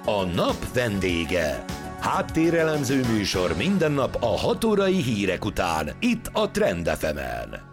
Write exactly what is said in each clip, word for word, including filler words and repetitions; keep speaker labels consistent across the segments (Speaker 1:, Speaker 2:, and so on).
Speaker 1: A nap vendége. Háttérelemző műsor minden nap a hat órai hírek után, itt a Trend ef emen.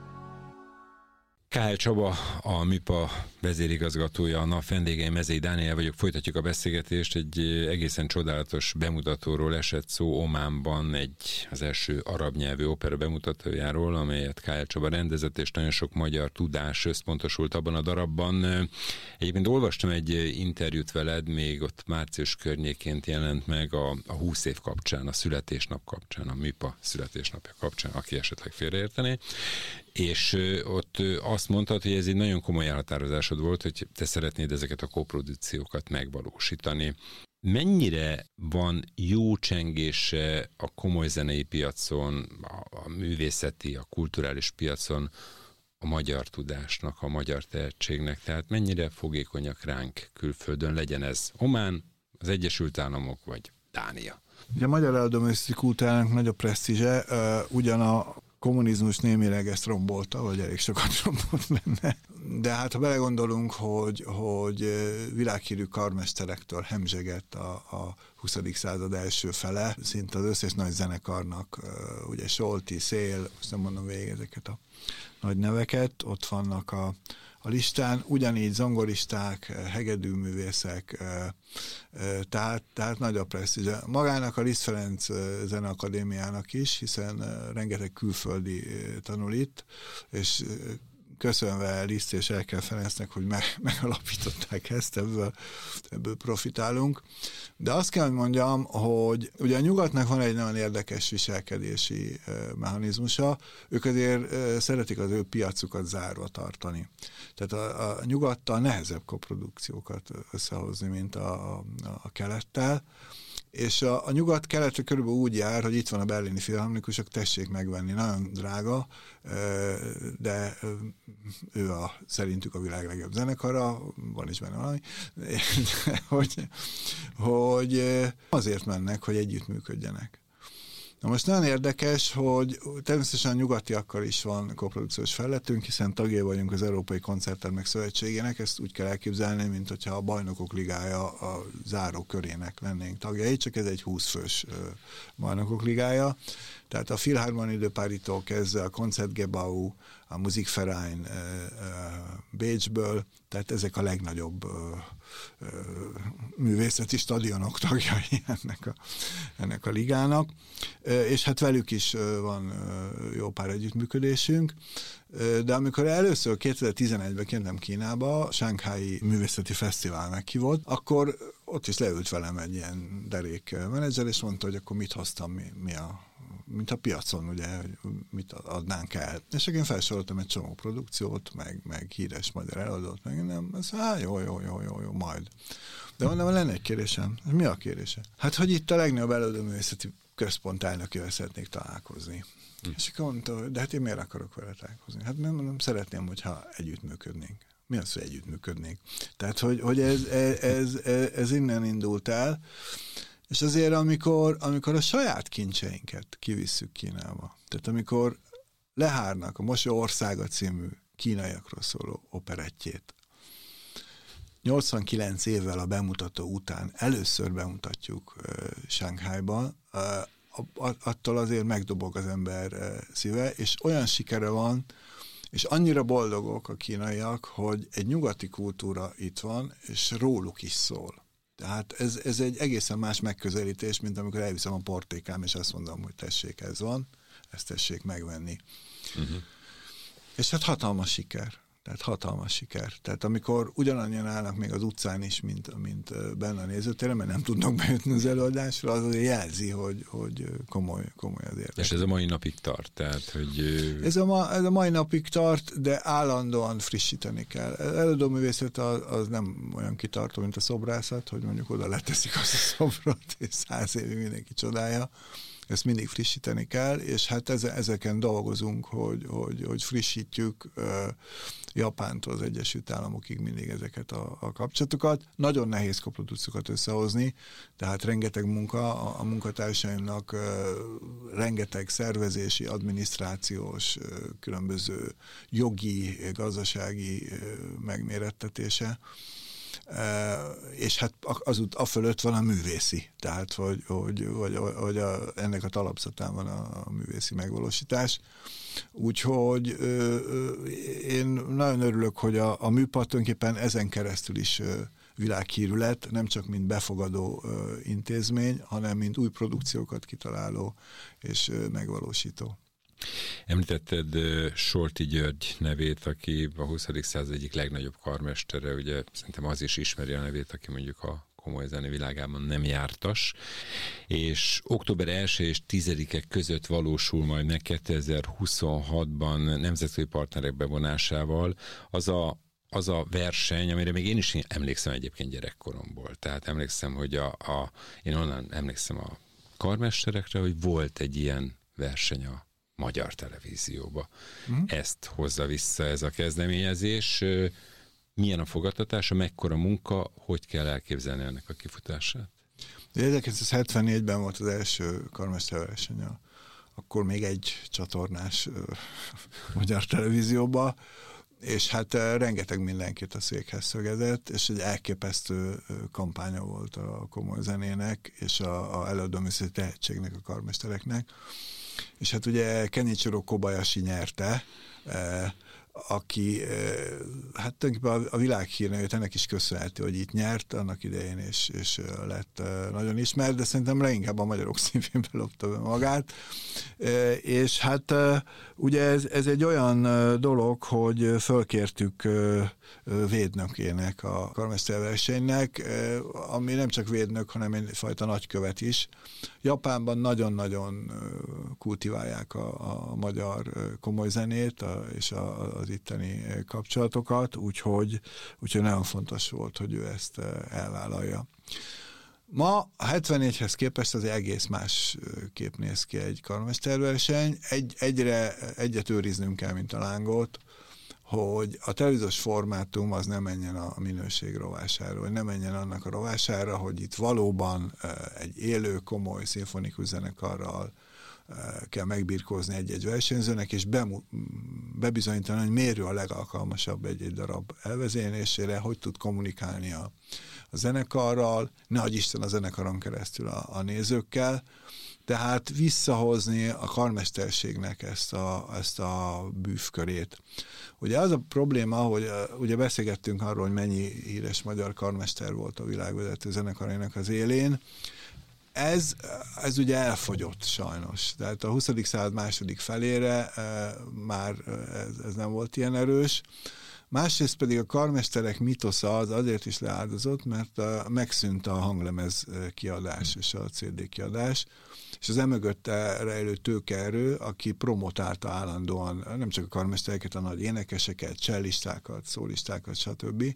Speaker 2: Kál Csaba, a MIPA vezérigazgatója, a nap vendége, Mezei Dániel vagyok. Folytatjuk a beszélgetést. Egy egészen csodálatos bemutatóról esett szó Ománban, egy az első arab nyelvű opera bemutatójáról, amelyet Kál Csaba rendezett, és nagyon sok magyar tudás összpontosult abban a darabban. Egyébként olvastam egy interjút veled, még ott március környéként jelent meg a, a húsz év kapcsán, a születésnap kapcsán, a MIPA születésnapja kapcsán, aki esetleg félreértené. És ott azt mondtad, hogy ez egy nagyon komoly elhatározásod volt, hogy te szeretnéd ezeket a koprodukciókat megvalósítani. Mennyire van jó csengése a komoly zenei piacon, a, a művészeti, a kulturális piacon a magyar tudásnak, a magyar tehetségnek? Tehát mennyire fogékonyak ránk külföldön, legyen ez Omán, az Egyesült Államok vagy Dánia?
Speaker 3: Ugye a magyar előadóművészeti kultúrának nagy a presztízse, ugyan a kommunizmus némileg ezt rombolta, vagy elég sokat rombolt benne. De hát ha belegondolunk, hogy, hogy világhírű karmesterektől hemzsegett a, a huszadik század első fele, szinte az összes nagy zenekarnak, ugye Solti, Szél, most nem mondom végig ezeket a nagy neveket, ott vannak a, a listán, ugyanígy zongoristák, hegedűművészek, tehát, tehát nagy a presztízse. Magának a Liszt Ferenc Zeneakadémiának is, hiszen rengeteg külföldi tanul itt, és köszönve Liszt és Erkel Ferencnek, hogy meg, megalapították ezt, ebből, ebből profitálunk. De azt kell, hogy mondjam, hogy ugye a nyugatnak van egy nagyon érdekes viselkedési mechanizmusa, ők azért szeretik az ő piacukat zárva tartani. Tehát a, a nyugattal nehezebb koprodukciókat összehozni, mint a, a, a kelettel, és a, a nyugat keletre körülbelül úgy jár, hogy itt van a berlini filharmonikusok, tessék megvenni, nagyon drága, de ő a, szerintük a világ legjobb zenekara, van is benne valami, hogy, hogy azért mennek, hogy együttműködjenek. Na most nagyon érdekes, hogy természetesen a nyugatiakkal is van koprodukciós felletünk, hiszen tagja vagyunk az Európai Koncerttermek Szövetségének, ezt úgy kell elképzelni, mint hogyha a Bajnokok Ligája a záró körének lennénk tagjai, csak ez egy húsz fős Bajnokok Ligája. Tehát a Philharmonie de Paris-tól kezdve a Konzertgebouw, a Musikverein Bécsből, tehát ezek a legnagyobb művészeti stadionok tagjai ennek a, ennek a ligának, és hát velük is van jó pár együttműködésünk, de amikor először kétezer-tizenegyben kértem Kínába, a Shanghai Művészeti Fesztivál meghívott, akkor ott is leült velem egy ilyen derék menedzser, és mondta, hogy akkor mit hoztam, mi, mi a, mint a piacon, ugye, mit adnánk el. És én felsoroltam egy csomó produkciót, meg, meg híres magyar előadót, meg nem, ez hát jó, jó, jó, jó, jó, majd. De mondom, lenne egy kérésem. Mi a kérése? Hát, hogy itt a legnagyobb előadóművészeti központ elnökével szeretnék találkozni. Hm. És akkor mondta, de hát én miért akarok vele találkozni? Hát nem, nem szeretném, hogyha együttműködnénk. Mi az, hogy együttműködnénk? Tehát, hogy, hogy ez, ez, ez, ez innen indult el, és azért, amikor, amikor a saját kincseinket kivisszük Kínába, tehát amikor lehárnak a Mosó országa című kínaiakról szóló operettjét, nyolcvankilenc évvel a bemutató után először bemutatjuk uh, Shanghaiban, uh, attól azért megdobog az ember uh, szíve, és olyan sikere van, és annyira boldogok a kínaiak, hogy egy nyugati kultúra itt van, és róluk is szól. Tehát ez, ez egy egészen más megközelítés, mint amikor elviszem a portékám, és azt mondom, hogy tessék, ez van, ezt tessék megvenni. Uh-huh. És hát hatalmas siker. Tehát hatalmas siker. Tehát amikor ugyanannyian állnak még az utcán is, mint, mint benne a nézőtéren, mert nem tudnak bejutni az előadásra, az azért jelzi, hogy, hogy komoly, komoly az érdek.
Speaker 2: És ez a mai napig tart? Tehát, hogy...
Speaker 3: ez, a ma, ez a mai napig tart, de állandóan frissíteni kell. Előadóművészet az, az nem olyan kitartó, mint a szobrászat, hogy mondjuk oda leteszik azt a szobrot, és száz évig mindenki csodálja. Ezt mindig frissíteni kell, és hát ezeken dolgozunk, hogy, hogy, hogy frissítjük uh, Japántól az Egyesült Államokig mindig ezeket a, a kapcsolatokat. Nagyon nehéz koprodukciókat összehozni, tehát rengeteg munka, a, a munkatársaimnak uh, rengeteg szervezési, adminisztrációs, uh, különböző jogi, gazdasági uh, megmérettetése és hát az a fölött van a művészi, tehát hogy, hogy, hogy, hogy a, ennek a talapzatán van a, a művészi megvalósítás. Úgyhogy én nagyon örülök, hogy a, a műpad tulajdonképpen ezen keresztül is világhírű lett, nem csak mint befogadó intézmény, hanem mint új produkciókat kitaláló és megvalósító.
Speaker 2: Említetted Solti György nevét, aki a huszadik század egyik legnagyobb karmestere, ugye szerintem az is ismeri a nevét, aki mondjuk a komoly zene világában nem jártas, és október első és tizedike között valósul majd meg kétezer-huszonhatban nemzetközi partnerek bevonásával az a az a verseny, amire még én is emlékszem egyébként gyerekkoromból. Tehát emlékszem, hogy a, a én onnan emlékszem a karmesterekre, hogy volt egy ilyen verseny a Magyar Televízióba. Mm. Ezt hozza vissza ez a kezdeményezés. Milyen a fogadtatása, mekkora munka, hogy kell elképzelni ennek a kifutását?
Speaker 3: ezerkilencszázhetvennégyben volt az első karmesterverseny, akkor még egy csatornás Magyar Televízióba, és hát rengeteg mindenkit a székhez szögezett, és egy elképesztő kampánya volt a komoly zenének, és a, a előadóművészeti tehetségnek, a karmestereknek. És hát ugye Kenichiro Kobayashi nyerte, eh, aki eh, hát tulajdonképpen a világhírnevét ennek is köszönheti, hogy itt nyert annak idején, és, és lett eh, nagyon ismert, de szerintem leginkább a magyarok szívén belopta be magát. Eh, és hát eh, ugye ez, ez egy olyan eh, dolog, hogy fölkértük eh, védnökének a karmesterversenynek, eh, ami nem csak védnök, hanem egyfajta nagykövet is. Japánban nagyon-nagyon kultiválják a, a magyar komoly zenét a, és a, az itteni kapcsolatokat, úgyhogy, úgyhogy nagyon fontos volt, hogy ő ezt elvállalja. Ma a hetvennégyhez képest az egész más kép néz ki egy karmesterverseny. Egy, egyre, egyet őriznünk kell, mint a lángot, hogy a televíziós formátum az nem menjen a minőség rovására, vagy nem menjen annak a rovására, hogy itt valóban egy élő, komoly szimfonikus zenekarral kell megbirkózni egy-egy versenyzőnek, és bemu- bebizonyítani, hogy miért ő a legalkalmasabb egy-egy darab elvezénylésére, hogy tud kommunikálni a, a zenekarral, ne adj Isten a zenekaron keresztül a, a nézőkkel, tehát visszahozni a karmesterségnek ezt a, ezt a bűvkörét. Ugye az a probléma, hogy ugye beszélgettünk arról, hogy mennyi híres magyar karmester volt a világvezető zenekarének az élén. Ez, ez ugye elfogyott sajnos. Tehát a huszadik század második felére e, már ez, ez nem volt ilyen erős. Másrészt pedig a karmesterek mitosza az azért is leáldozott, mert a, megszűnt a hanglemez kiadás és a cé dé kiadás, és az emögötte rejlő tőkeerő, aki promotálta állandóan nem csak a karmestereket, a nagy énekeseket, cellistákat, szólistákat, stb.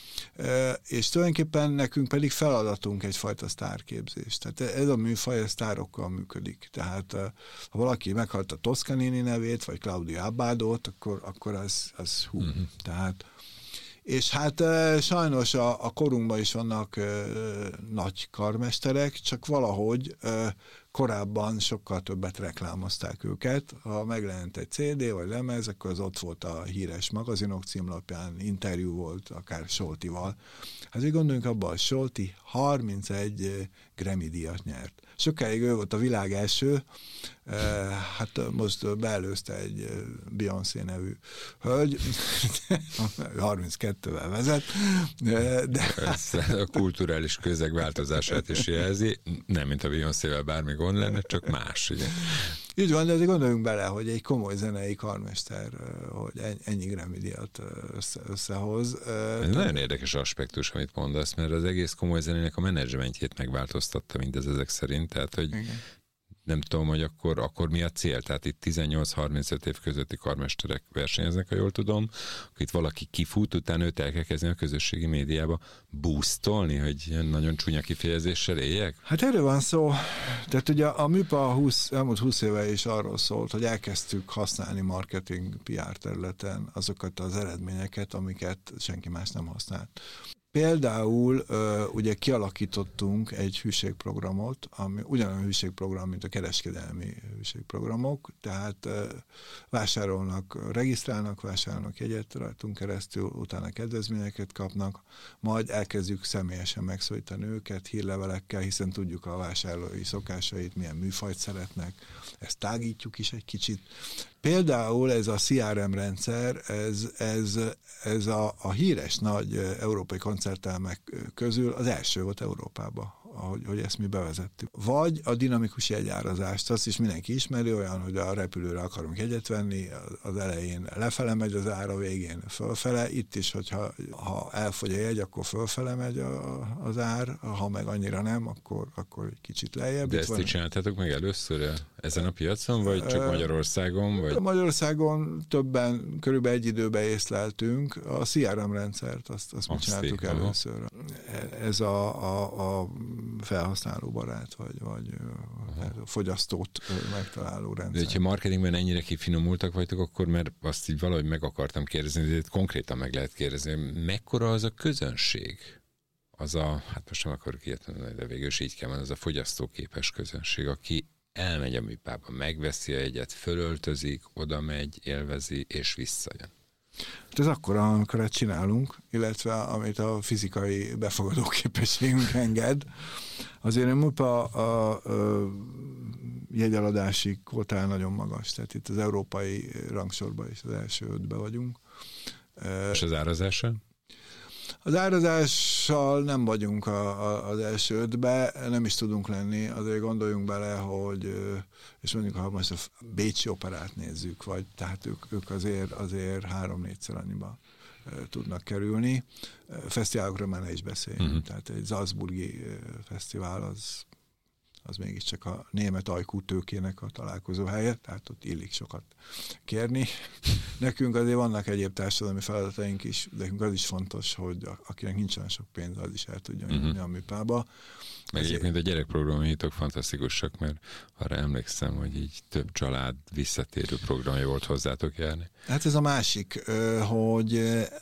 Speaker 3: És tulajdonképpen nekünk pedig feladatunk egyfajta sztárképzés. Tehát ez a műfaj a sztárokkal működik. Tehát ha valaki meghallta Toscanini nevét, vagy Claudio Abbadót, akkor, akkor az, az hú. Mm-hmm. Tehát és hát sajnos a, a korunkban is vannak e, nagy karmesterek, csak valahogy e, korábban sokkal többet reklámozták őket. Ha megjelent egy cé dé vagy lemez, akkor az ott volt a híres magazinok címlapján, interjú volt, akár Soltival. Hát így gondoljunk abban, hogy Solti harmincegy Grammy-díjat nyert. Sokáig ő volt a világ első, hát most beelőzte egy Beyoncé nevű hölgy, harminckettővel vezet. De...
Speaker 2: Ez a kulturális közeg változását is jelzi, nem mint a Beyoncével bármi gond lenne, csak más, ugye.
Speaker 3: Így van, de azért gondoljunk bele, hogy egy komoly zenei karmester, hogy ennyi Grammy-díjat össze, összehoz.
Speaker 2: Ez nagyon érdekes aspektus, amit mondasz, mert az egész komoly zenének a menedzsmentjét megváltoztatta mindez ezek szerint, tehát, hogy igen. Nem tudom, hogy akkor, akkor mi a cél. Tehát itt tizennyolc-harmincöt év közötti karmesterek versenyeznek, ha jól tudom, akkor itt valaki kifut, utána őt el kell kezdeni a közösségi médiába boostolni, hogy nagyon csúnya kifejezéssel éljek?
Speaker 3: Hát erről van szó. Tehát ugye a műpa húsz, elmúlt húsz éve is arról szólt, hogy elkezdtük használni marketing pé er területen azokat az eredményeket, amiket senki más nem használt. Például ugye kialakítottunk egy hűségprogramot, ami ugyanolyan hűségprogram, mint a kereskedelmi hűségprogramok, tehát vásárolnak, regisztrálnak, vásárolnak jegyet rajtunk keresztül, utána kedvezményeket kapnak, majd elkezdjük személyesen megszólítani őket hírlevelekkel, hiszen tudjuk a vásárlói szokásait, milyen műfajt szeretnek, ezt tágítjuk is egy kicsit. Például ez a cé er em rendszer, ez, ez, ez a, a híres nagy európai koncerttermek közül az első volt Európában, ahogy, hogy ezt mi bevezettük. Vagy a dinamikus jegyárazást, azt is mindenki ismeri, olyan, hogy a repülőre akarunk jegyet venni, az elején lefele megy az ára, végén fölfele. Itt is, hogyha ha elfogy a jegy, akkor fölfele megy a, az ár, ha meg annyira nem, akkor, akkor egy kicsit lejjebb.
Speaker 2: De
Speaker 3: itt
Speaker 2: ezt
Speaker 3: van...
Speaker 2: így csináltátok meg először ezen a piacon, vagy csak Magyarországon? Vagy?
Speaker 3: Magyarországon többen, körülbelül egy időben észleltünk a cé er em rendszert, azt, azt mi csináltuk először. Ez a, a, a felhasználóbarát, vagy, vagy a fogyasztót megtaláló rendszer.
Speaker 2: De hogyha marketingben ennyire kifinomultak vagytok, akkor mert azt így valahogy meg akartam kérdezni, de konkrétan meg lehet kérdezni, mekkora az a közönség? Az a, hát most nem akarok ilyet mondani, de végül is így kell mondani, az a fogyasztóképes közönség, aki elmegy a műpába, megveszi a jegyet, fölöltözik, oda megy, élvezi, és visszajön.
Speaker 3: Hát ez akkor, amikor ezt csinálunk, illetve amit a fizikai befogadó képességünk enged. Azért a műpa a, a jegyeladási kvótán nagyon magas, tehát itt az európai rangsorban is az első ötbe vagyunk.
Speaker 2: És az árazással?
Speaker 3: Az árazással nem vagyunk a, a, az első ötbe, nem is tudunk lenni, azért gondoljunk bele, hogy, és mondjuk, ha most a bécsi operát nézzük, vagy tehát ők, ők azért, azért három-négyszer annyiba tudnak kerülni. Fesztiválokról már ne is beszéljünk, uh-huh. tehát egy Salzburgi fesztivál az, az mégiscsak a német ajkú tőkének a találkozó helye, tehát ott illik sokat kérni. Nekünk azért vannak egyéb társadalmi feladataink is, de nekünk az is fontos, hogy akinek nincsen sok pénz, az is el tudja jönni uh-huh. a műpába.
Speaker 2: Meg egyébként a gyerekprogramjaitok fantasztikusak, mert arra emlékszem, hogy így több család visszatérő programja volt hozzátok járni.
Speaker 3: Hát ez a másik, hogy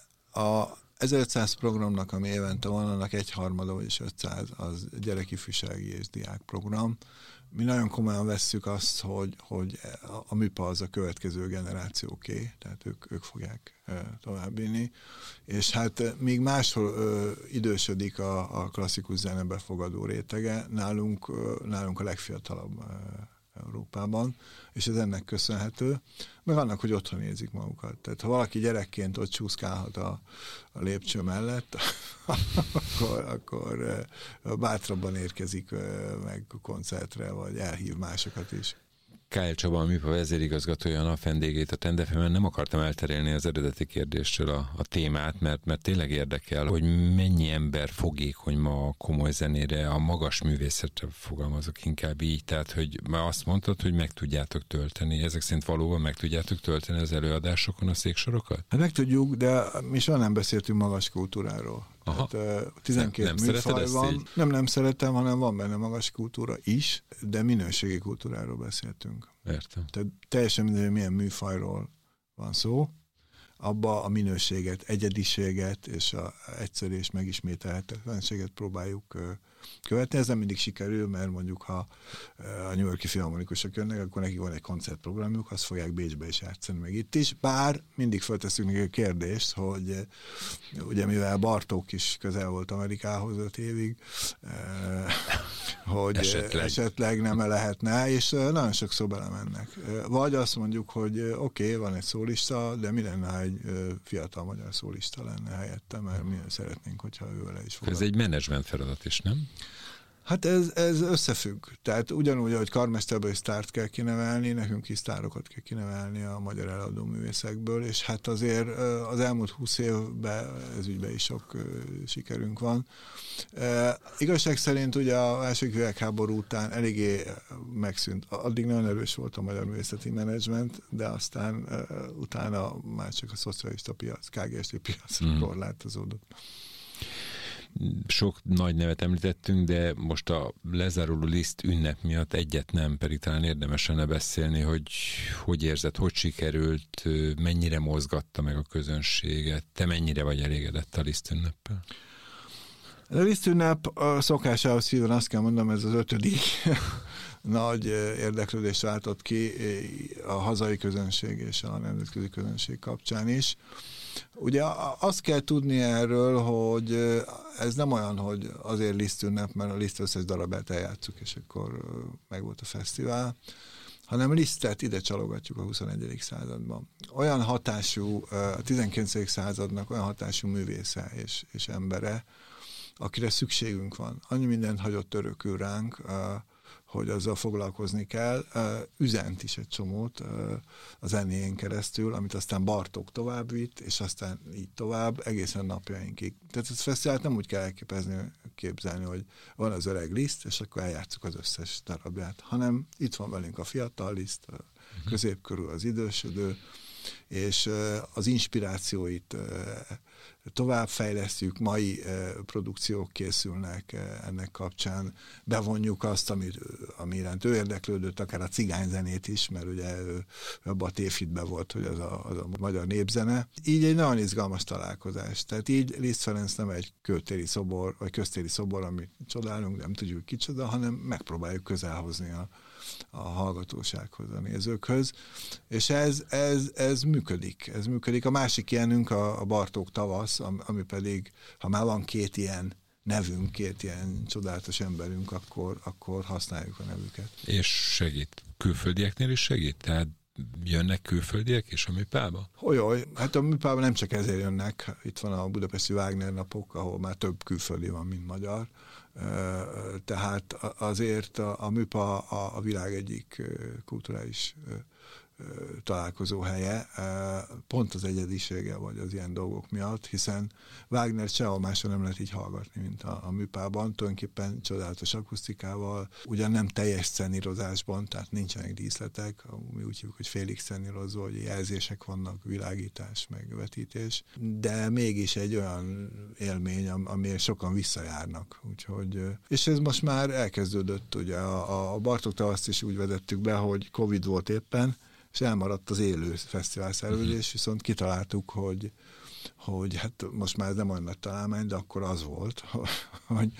Speaker 3: a ezerötszáz programnak, ami évente van, annak egyharmada, vagyis ötszáz, az gyerekifjúsági és diákprogram. Mi nagyon komolyan vesszük azt, hogy, hogy a műpa az a következő generációké, tehát ők, ők fogják továbbvinni. És hát még máshol ö, idősödik a, a klasszikus zene befogadó rétege, nálunk, ö, nálunk a legfiatalabb ö, Európában, és ez ennek köszönhető, meg annak, hogy otthon érzik magukat. Tehát ha valaki gyerekként ott csúszkálhat a, a lépcső mellett, akkor, akkor bátrabban érkezik meg a koncertre, vagy elhív másokat is.
Speaker 2: Kál Csaba, a műpa vezérigazgatója, a nap vendégét a Trend ef emen. Nem akartam elterelni az eredeti kérdéstől a, a témát, mert, mert tényleg érdekel, hogy mennyi ember fogékony ma a komoly zenére, a magas művészetre fogalmazok inkább így, tehát hogy már azt mondtad, hogy meg tudjátok tölteni, ezek szerint valóban meg tudjátok tölteni az előadásokon a széksorokat? Hát
Speaker 3: meg tudjuk, de mi soha nem beszéltünk magas kultúráról.
Speaker 2: Aha.
Speaker 3: Tehát tizenkét
Speaker 2: nem, nem
Speaker 3: műfaj van.
Speaker 2: Így?
Speaker 3: Nem, nem szeretem, hanem van benne magas kultúra is, de minőségi kultúráról beszéltünk.
Speaker 2: Értem.
Speaker 3: Tehát teljesen mindegy, hogy milyen műfajról van szó, abba a minőséget, egyediséget és a egyszerű és megismételhetetlenséget próbáljuk követni. Ez nem mindig sikerül, mert mondjuk ha a New York-i filharmonikusok jönnek, akkor nekik van egy koncertprogramjuk, azt fogják Bécsbe is játszani, meg itt is. Bár mindig feltesszük neki a kérdést, hogy ugye mivel Bartók is közel volt Amerikához öt évig, hogy esetleg, esetleg nem lehetne, és nagyon sokszor belemennek. Vagy azt mondjuk, hogy oké, okay, van egy szólista, de mi lenne, ha egy fiatal magyar szólista lenne helyette, mert mi szeretnénk, hogyha ő vele is foglalkozik.
Speaker 2: Ez egy menedzsment feladat is, nem?
Speaker 3: Hát ez, ez összefügg. Tehát ugyanúgy, hogy karmesterből sztárt kell kinevelni, nekünk is sztárokat kell kinevelni a magyar eladó művészekből, és hát azért az elmúlt húsz évben ez ügyben is sok sikerünk van. E, igazság szerint ugye a második világháború után eléggé megszűnt. Addig nagyon erős volt a magyar művészeti menedzsment, de aztán uh, utána már csak a szocialista piac, ká gé es té piacra mm. korlátozódott.
Speaker 2: Sok nagy nevet említettünk, de most a lezáruló liszt ünnep miatt egyet nem, pedig talán érdemes lenne beszélni, hogy hogy érzed, hogy sikerült, mennyire mozgatta meg a közönséget, te mennyire vagy elégedett a liszt ünneppel?
Speaker 3: A lisztünnep a szokásához híven azt kell mondanom, ez az ötödik nagy érdeklődést váltott ki a hazai közönség és a nemzetközi közönség kapcsán is. Ugye azt kell tudni erről, hogy ez nem olyan, hogy azért lisztünnep, mert a Liszt összes darabját eljátszuk, és akkor megvolt a fesztivál, hanem Lisztet ide csalogatjuk a huszonegyedik században. Olyan hatású, a tizenkilencedik századnak olyan hatású művésze és, és embere, akire szükségünk van. Annyi mindent hagyott örökül ránk, hogy azzal foglalkozni kell. Üzent is egy csomót a zenéjén keresztül, amit aztán Bartók tovább vitt, és aztán így tovább, egészen napjainkig. Tehát ez fesztivált nem úgy kell elképezni, képzelni, hogy van az öreg Liszt, és akkor eljátszuk az összes darabját, hanem itt van velünk a fiatal Liszt, a középkorú az idősödő, és az inspirációit továbbfejlesztjük, mai produkciók készülnek ennek kapcsán, bevonjuk azt, amit, ami iránt ő érdeklődött, akár a cigányzenét is, mert ugye ő abban a tévhitben volt, hogy az a, az a magyar népzene. Így egy nagyon izgalmas találkozás. Tehát így Liszt Ferenc nem egy kőtéri szobor, vagy köztéri szobor, amit csodálunk, nem tudjuk kicsoda, hanem megpróbáljuk közelhozni a a hallgatósághoz, a nézőkhöz, és ez, ez, ez működik. Ez működik. A másik ilyenünk a, a Bartók tavasz, ami pedig, ha már van két ilyen nevünk, két ilyen csodálatos emberünk, akkor, akkor használjuk a nevüket.
Speaker 2: És segít. Külföldieknél is segít? Tehát jönnek külföldiek és a műpába?
Speaker 3: Olyoj, hát a műpába nem csak ezért jönnek. Itt van a budapesti Wagner napok, ahol már több külföldi van, mint magyar. Tehát azért a, a műpa a, a világ egyik kulturális találkozó helye, pont az egyedisége vagy az ilyen dolgok miatt, hiszen Wagner sehol máshol nem lehet így hallgatni, mint a, a műpában, tulajdonképpen csodálatos akusztikával, ugyan nem teljes szenírozásban, tehát nincsenek díszletek, mi úgy hívjuk, hogy félig szenírozó, hogy jelzések vannak, világítás, megvetítés, de mégis egy olyan élmény, amire sokan visszajárnak, úgyhogy, és ez most már elkezdődött, ugye a, a Bartók tavaszt is úgy vezettük be, hogy Covid volt éppen, és elmaradt az élő fesztivál szervezés, viszont kitaláltuk, hogy, hogy hát most már ez nem olyan nagy találmány, de akkor az volt, hogy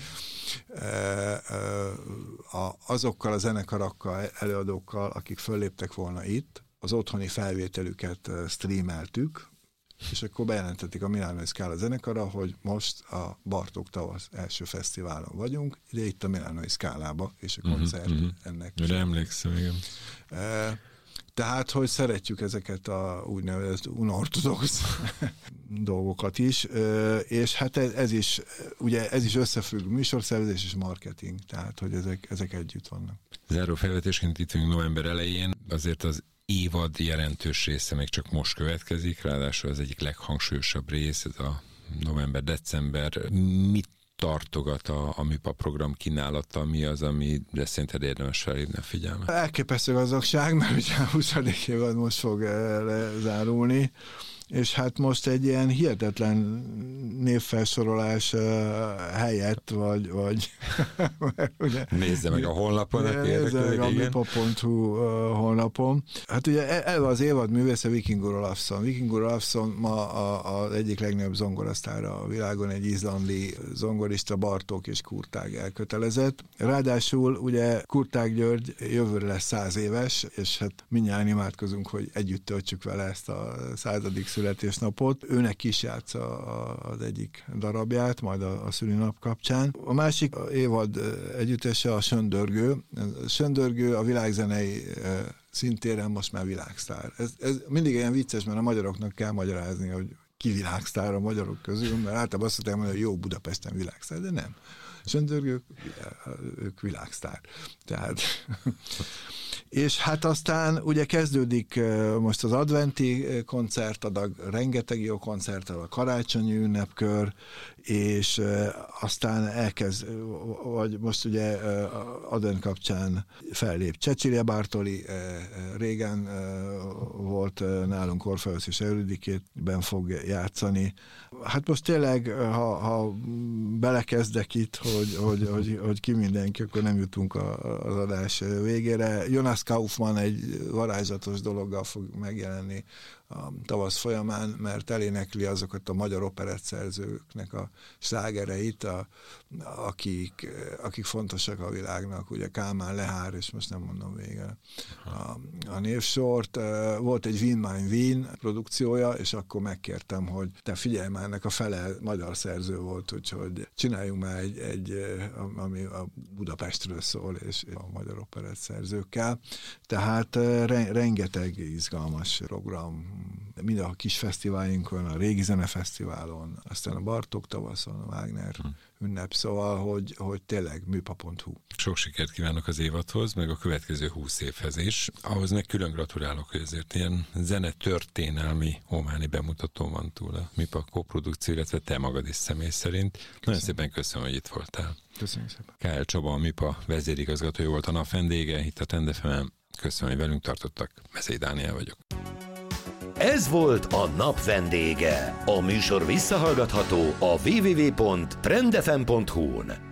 Speaker 3: azokkal a zenekarakkal, előadókkal, akik fölléptek volna itt, az otthoni felvételüket streameltük, és akkor bejelentették a Milánói Scala zenekara, hogy most a Bartók tavasz első fesztiválon vagyunk, ide itt a Milánói Scálába, és a koncert uh-huh, uh-huh. ennek.
Speaker 2: Mire emlékszem, igen.
Speaker 3: E, Tehát, hogy szeretjük ezeket a úgynevezett unortodox dolgokat is, és hát ez, ez is, ugye ez is összefügg, műsorszervezés és marketing, tehát, hogy ezek, ezek együtt vannak.
Speaker 2: Záró felvetésként itt vagyunk november elején, azért az évad jelentős része még csak most következik, ráadásul az egyik leghangsúlyosabb rész, ez a november-december. Mit tartogat a, a műpa program kínálata, mi az, ami de szerinted érdemes felhívni a figyelmet?
Speaker 3: Elképesztő gazdagság, mert ugye a huszadik évad most fog lezárulni, és hát most egy ilyen hihetetlen névfelsorolás uh, helyett, vagy... vagy ugye,
Speaker 2: nézze meg a honlapon, aki
Speaker 3: nézze meg a műpa pont hu uh, honlapon. Hát ugye ez az évad művésze Vikingur Olafsson. Vikingur Olafsson ma az egyik legnagyobb zongorasztára a világon, egy izlandi zongorista, Bartók és Kurtág elkötelezett. Ráadásul ugye Kurtág György jövőre lesz száz éves, és hát mindjárt imádkozunk, hogy együtt töltsük vele ezt a századik születésnapot. Őnek is játsza az egyik darabját, majd a, a szülinap kapcsán. A másik évad együttese a Söndörgő. A Söndörgő a világzenei szintéren most már világsztár. Ez, ez mindig ilyen vicces, mert a magyaroknak kell magyarázni, hogy ki világsztár a magyarok közül, mert általában azt mondják, hogy jó, Budapesten világsztár, de nem. Söndörgők, ők világsztár. Tehát... És hát aztán ugye kezdődik most az adventi koncertadag, rengeteg jó koncert, a karácsonyi ünnepkör, és aztán elkezd, vagy most ugye advent kapcsán fellép Cecilia Bartoli, régen volt nálunk Orfeusz és Eurydikében fog játszani. Hát most tényleg, ha, ha belekezdek itt, hogy, hogy, hogy, hogy ki mindenki, akkor nem jutunk az adás végére. Jonas Kaufmann egy varázslatos dologgal fog megjelenni a tavasz folyamán, mert elénekli azokat a magyar operettszerzőknek a slágereit, a, akik, akik fontosak a világnak, ugye Kálmán, Lehár, és most nem mondom végre a, a névsort. Volt egy Wien mein Wien produkciója, és akkor megkértem, hogy te figyelj már, ennek a fele magyar szerző volt, úgyhogy csináljunk már egy, egy ami a Budapestről szól, és a magyar operettszerzőkkel. Tehát re, rengeteg izgalmas program, mind a kis fesztiválinkon, a Régi Zenefesztiválon, aztán a Bartók tavaszon, a Wagner hmm. ünnep, szóval, hogy, hogy tényleg műpa pont hu.
Speaker 2: Sok sikert kívánok az évadhoz, meg a következő húsz évhez is. Ahhoz meg külön gratulálok, hogy ezért ilyen zenetörténelmi ománi bemutató van túl a műpa koprodukció, illetve te magad is személy szerint. Köszönöm. Nagyon szépen köszönöm, hogy itt voltál.
Speaker 3: Köszönöm szépen.
Speaker 2: Kál Csaba, a műpa vezérigazgatója volt a nap vendége, itt a Trend ef emen. Köszönöm, hogy velünk tartottak. Mezei Dániel vagyok.
Speaker 1: Ez volt a nap vendége. A műsor visszahallgatható a double-u double-u double-u pont trend f m pont hu-n.